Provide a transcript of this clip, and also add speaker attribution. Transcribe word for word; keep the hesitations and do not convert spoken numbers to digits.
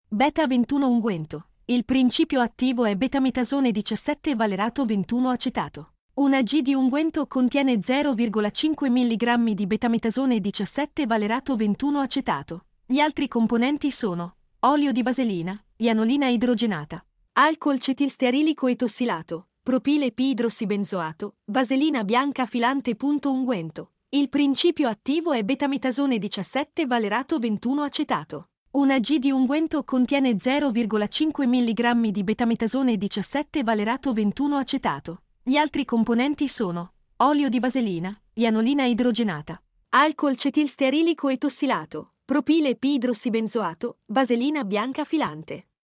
Speaker 1: Beta ventuno unguento. Il principio attivo è betametasone diciassette valerato ventuno acetato. Una G di unguento contiene zero virgola cinque milligrammi di betametasone diciassette valerato ventuno acetato. Gli altri componenti sono olio di vaselina, ianolina idrogenata, alcol cetilstearilico etossilato, propile P-idrossibenzoato, vaselina bianca filante. Unguento. Il principio attivo è betametasone diciassette valerato ventuno acetato. Una G di unguento contiene zero virgola cinque milligrammi di betametasone diciassette valerato ventuno acetato. Gli altri componenti sono olio di vaselina, ianolina idrogenata, alcol cetilstearilico etossilato, propile P-idrossibenzoato, vaselina bianca filante.